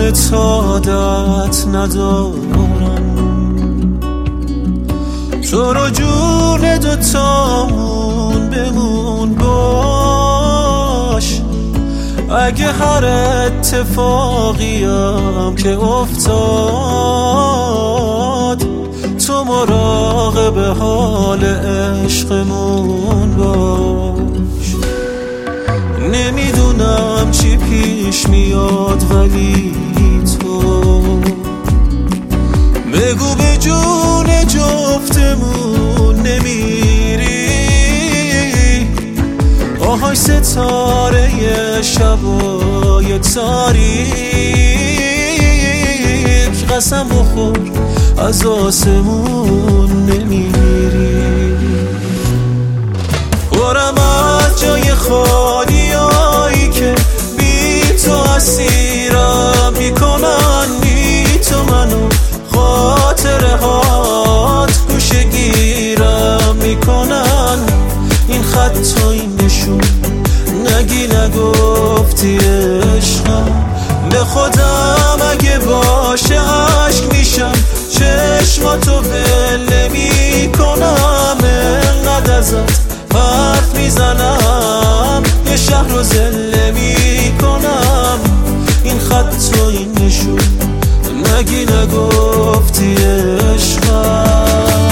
دلت عادت ندارم، تو رو جون دوتامون بمون باش. اگه هر اتفاقیم که افتاد تو مراقب حال عشقمون باش. نمیدونم چی پیش میاد ولی تو بگو به جون جفتمون نمیری. آهای ستاره شبای تاریک، قسم بخور از آسمون نمیری. برم از جای خالیایی که بی تو اسیرم میکنن، بی تو منو خاطره هات گوشه گیرم میکنن. این خط و این نشون نگی نگفتی عشقم، به خودم اگه باشه عشق میشم، چشماتو ول نمیکنم، انقدر ازت حرف میزنم یه شهر رو زله میکنم. این خط و این نشون نگی نگفتی عشقم.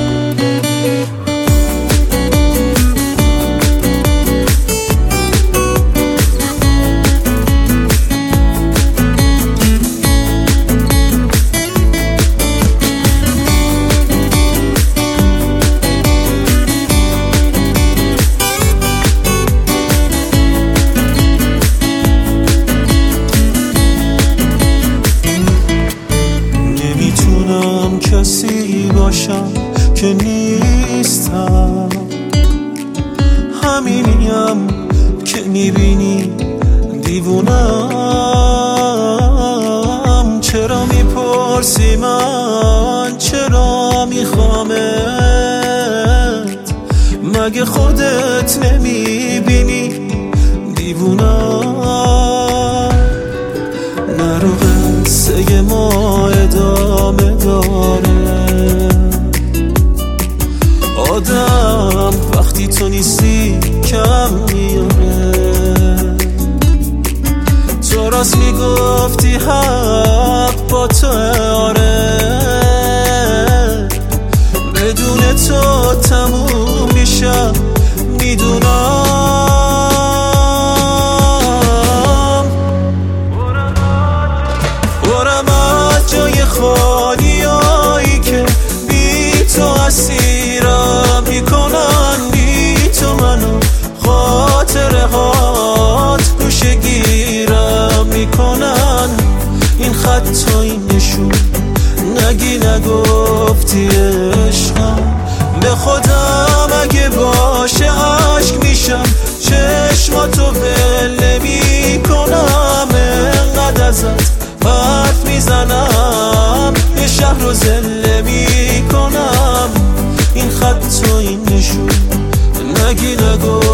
کسی باشم که نیستم، همینیم که میبینی دیوونم. چرا میپرسی من چرا میخوامت، مگه خودت نمیبینی دیوونم. نرو قصه ما ادامه داره، آدم وقتی تو نیستی کم میاره. تو راست میگفتی حق با تو آره، بدون تو تموم میشم میدونم. برم از جای خالیایی که بی تو اسیرم میکنن، بی تو منو خاطره هات گوشه گیرم میکنن. این خط و این نشون نگی نگفتی عشقم، به خودم اگه باشه عشق میشم، چشماتو ول نمیکنم، انقدر ازت حرف میزنم یه شهر رو زله میکنم. این خط و این نشون نگی نگو